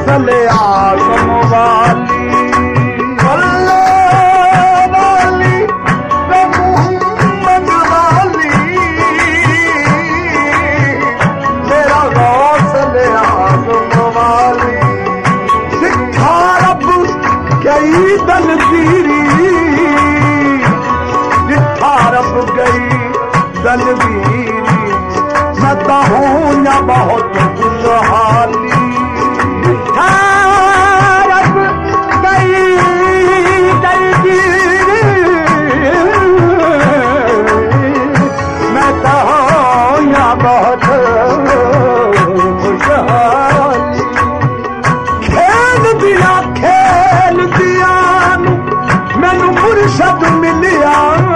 गौसल आजम वाली दलवीरी मैं तो हूँ न बहुत खुशहाली रब गई दलवीरी मैं तो हूँ न बहुत खुशहाली खेल दिया मैनू मुर्शद मिलिया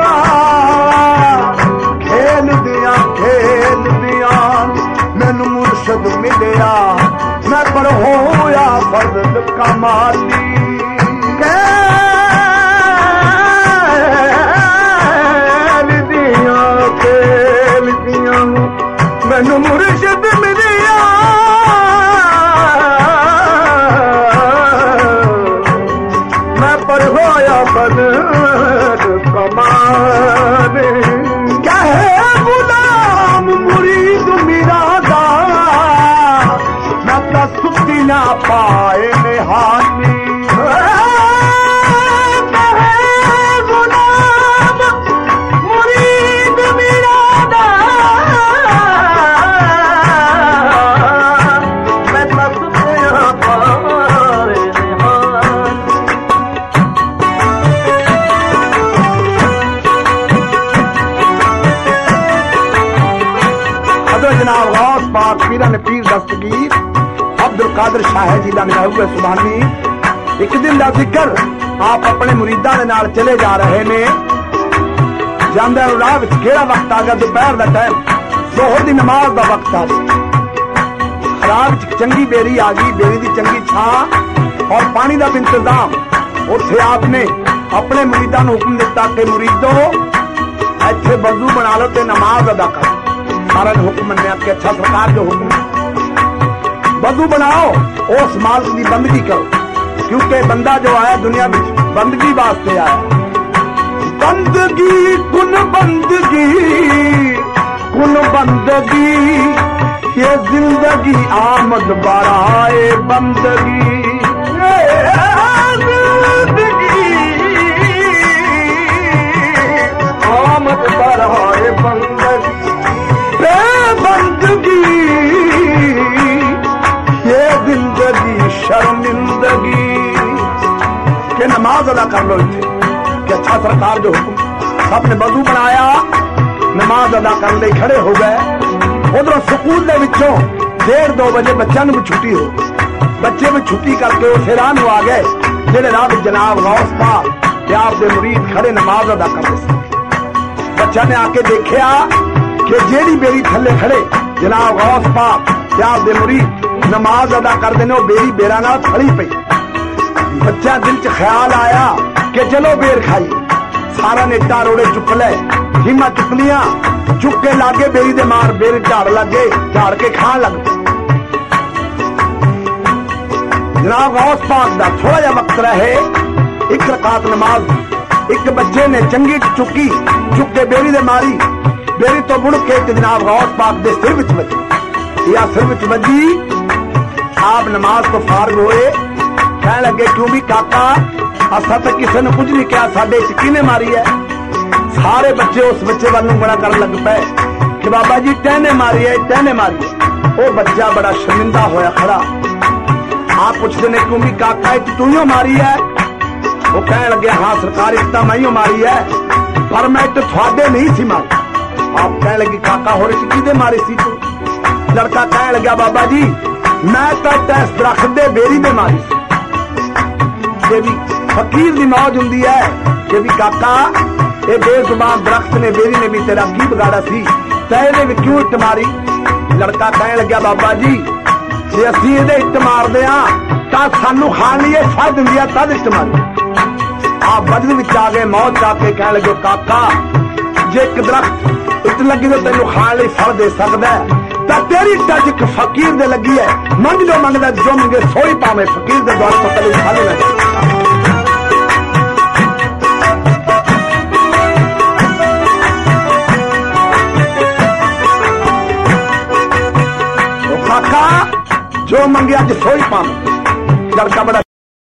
मैनू मुर्शद मिलिया मैं पर होया फजल कमाली खेल दिया मैनू मुर्शद मिलिया मैं पर होया फजल कमाली क्या है गुलाम मुरीद मेरा सुखी ना पाए निहानी गुलाम मुरीद मेरा मैं सुखी ना पाए निहानी जनाब गौस पाक पीरा ने पीर दस्तगीर अब्दुल कादिर शाह जी का मिला हुआ सुभानी एक दिन का जिक्र आप अपने मुरीदा के नाल चले जा रहे ने जांदे राह विच केड़ा वक्त आ गया दोपहर का टाइम जोहर की नमाज का वक्त आ गया राह चंगी बेरी आ गई बेरी की चंगी छां और पानी का इंतजाम उत्थे आपने अपने मुरीदा को हुक्म दिता कि मुरीदो इत्थे वजू बना लो ते नमाज अदा करो सारा हुक्म मन्निया कि अच्छा सरकार जो हुक्म वजू बनाओ उस मालिक की बंदगी करो क्योंकि बंदा जो आया दुनिया में बंदगी वास्ते आया बंदगी कुन बंदगी ये जिंदगी आमद बराए बंदगी आमद बराए बंदगी बंदगी ये जिंदगी शर्मिंदगी के नमाज अदा कर लो इसे कि अच्छा सरकार जो हुक्म सबने वजू बनाया नमाज अदा करने लिए खड़े हो गए उधरों स्कूल के विचों 1:30-2 बजे बच्चों भी छुट्टी हो बच्चे भी छुट्टी करके उस राह आ गए जेडे राह जनाब गौस पाक आपके मुरीद खड़े नमाज अदा करते थे बच्चा ने आके देखा कि जेड़ी बेरी थले खड़े जनाब गौस पाक आपके मुरीद नमाज अदा कर देने बेरी बेरा ना खड़ी पई बच्चा दिल च ख्याल आया कि चलो बेर खाई सारा ने इट्टा रोड़े चुक ले हिम्मा चुक लिया चुक के लागे बेरी दे मार बेर झाड़ लगे झाड़ के खान लग जनाब गौस पाक दा थोड़ा जा वक्त रहे एक रकात नमाज एक बच्चे ने चंगी चुकी चुक के बेरी दे मारी बेरी तो मुड़ के जनाब गौस पाक दे सिर विच बजी या सिर विच बजी आप नमाज तो फारग होए कह लगे क्यों भी काका असा तो किसी ने कुछ नहीं कहा साडे च किने मारी है सारे बच्चे उस बच्चे वाल बड़ा कर लग पे कि बाबा जी टहने मारी है टहने मारी है वो बच्चा बड़ा शर्मिंदा होया खड़ा आप पूछते ने क्यों भी काका तू ही मारी है वो कह लगे हाँ सरकार इतना मैं ही मारी है पर मैं तो थोड़े नहीं सी मारी आप कह लगे काका हो रही कि मारी सी तू लड़का कह लगा बाबा जी मैं तो टैस दरख्त दे बेरी दे मारी सी भी फकीर की मौज होंगी है कि भी काका ये बेजुबान दरख्त ने बेरी ने भी तेरा की बिगाड़ा सी तेरे भी क्यों इट मारी लड़का कह लगा बाबा जी जे असी ये इट मारते हाँ तो सानू खान लिए फल दिंदी है तद इट मारी आप बजद विच आ गए मौज आके कह लगे काका जे एक दरख्त इट लगी तो तेन खान लिए फल दे सकता है तेरी टच एक फकीर दे लगी है। मंग जो मंगदा जो मंगे सोई पावे, फकीर दे द्वार तो कभी खाली नहीं। काका जो मंगे अज सोई पावे, लड़का बड़ा